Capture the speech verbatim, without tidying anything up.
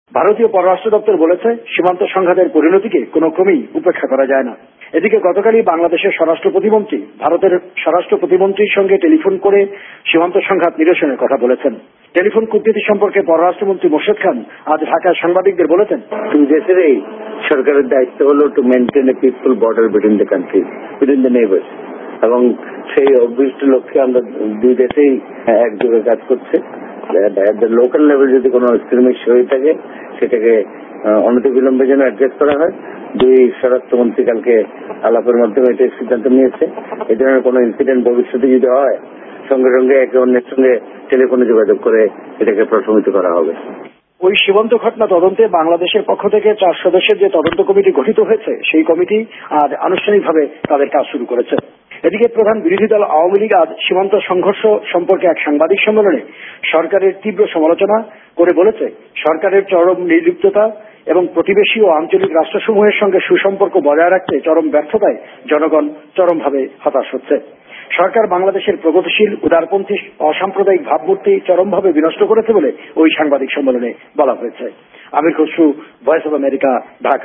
ভারতীয় পররাষ্ট্র দপ্তর বলেছে, সীমান্ত সংঘাতের পরিণতিকে কোনো ক্রমেই উপেক্ষা করা যায় না। এদিকে গতকালই বাংলাদেশের স্বরাষ্ট্র প্রতিমন্ত্রী ভারতের স্বরাষ্ট্র প্রতিমন্ত্রীর সঙ্গে টেলিফোন করে সীমান্ত সংঘাত নিরসনের কথা বলেছেন। টেলিফোন কূটনীতি সম্পর্কে পররাষ্ট্রমন্ত্রী মোর্শেদ খান আজ ঢাকায় সাংবাদিকদের বলেছেন, দুই দেশেরই সরকারের দায়িত্ব হল to maintain a peaceful border between the countries, between the neighbours, এবং সেই অভীষ্ট লক্ষ্যে আমরা দুই দেশেই একযোগে কাজ করছে। লোকাল লেভেল যদি কোনো স্ক্রিমিশ হয়ে থাকে সেটাকে অনতিবিলম্বে যেন অ্যাড্রেস করা হয়। দুই স্বরাষ্ট্রমন্ত্রী কালকে আলাপের মাধ্যমে এটা সিদ্ধান্ত নিয়েছে। এই ধরনের কোনো ইনসিডেন্ট ভবিষ্যতে যদি হয় সঙ্গে সঙ্গে একে অন্যের সঙ্গে টেলিফোনে যোগাযোগ করে এটাকে প্রশমিত করা হবে। ওই সীমান্ত ঘটনা তদন্তে বাংলাদেশের পক্ষ থেকে চার সদস্যের যে তদন্ত কমিটি গঠিত হয়েছে সেই কমিটি আজ আনুষ্ঠানিকভাবে তাদের কাজ শুরু করেছে। এদিকে প্রধান বিরোধী দল আওয়ামী লীগ আজ সীমান্ত সংঘর্ষ সম্পর্কে এক সাংবাদিক সম্মেলনে সরকারের তীব্র সমালোচনা করে বলেছে, সরকারের চরম নির্লিপ্ততা এবং প্রতিবেশী ও আঞ্চলিক রাষ্ট্রসমূহের সঙ্গে সুসম্পর্ক বজায় রাখতে চরম ব্যর্থতায় জনগণ চরমভাবে হতাশ হচ্ছে। সরকার বাংলাদেশের প্রগতিশীল উদারপন্থী অসাম্প্রদায়িক ভাবমূর্তি চরমভাবে বিনষ্ট করেছে বলে ওই সাংবাদিক সম্মেলনে বলা হয়েছে। Amir Khasru, voice of America, Dhaka.